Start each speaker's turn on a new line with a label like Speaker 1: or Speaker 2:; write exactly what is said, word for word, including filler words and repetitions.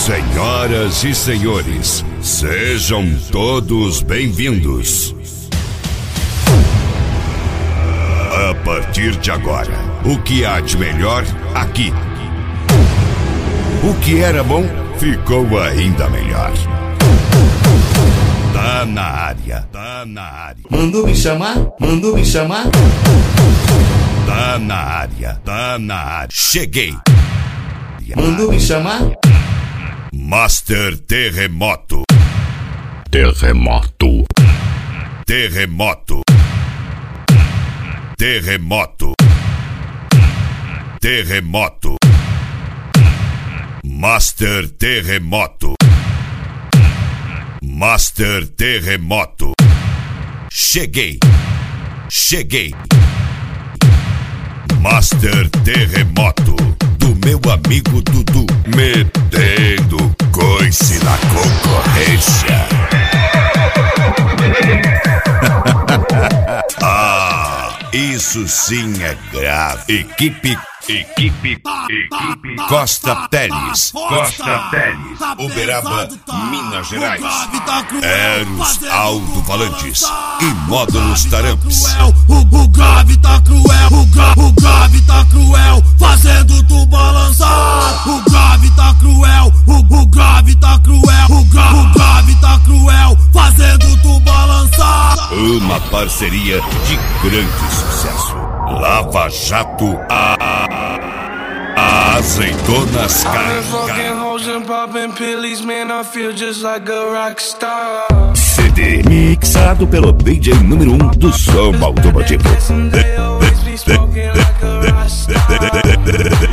Speaker 1: Senhoras e senhores, sejam todos bem-vindos. A partir de agora, o que há de melhor aqui. O que era bom ficou ainda melhor. Tá na área, tá na área.
Speaker 2: Mandou me chamar? Mandou me chamar?
Speaker 1: Tá na área, tá na área. Cheguei.
Speaker 2: Mandou me chamar?
Speaker 1: Master Terremoto.
Speaker 3: Terremoto.
Speaker 1: Terremoto. Terremoto. Terremoto. Master Terremoto. Master Terremoto. Cheguei. Cheguei. Master Terremoto. Do meu amigo Dudu. Metendo coice na concorrência. Ah, isso sim é grave. Equipe, equipe, equipe Costa Teles, Costa Teles, Uberaba, Minas Gerais. Eros Alto-Falantes e Módulos Taramps.
Speaker 4: O, o grave tá cruel, o, gra, o grave tá cruel, fazendo tu balançar. O grave tá cruel, o, o grave tá cruel, o, gra, o grave tá cruel, fazendo tu balançar.
Speaker 1: Uma parceria de grande sucesso. Lava Jato a, a, a Azeitonas C D mixado pelo D J número um do som automotivo.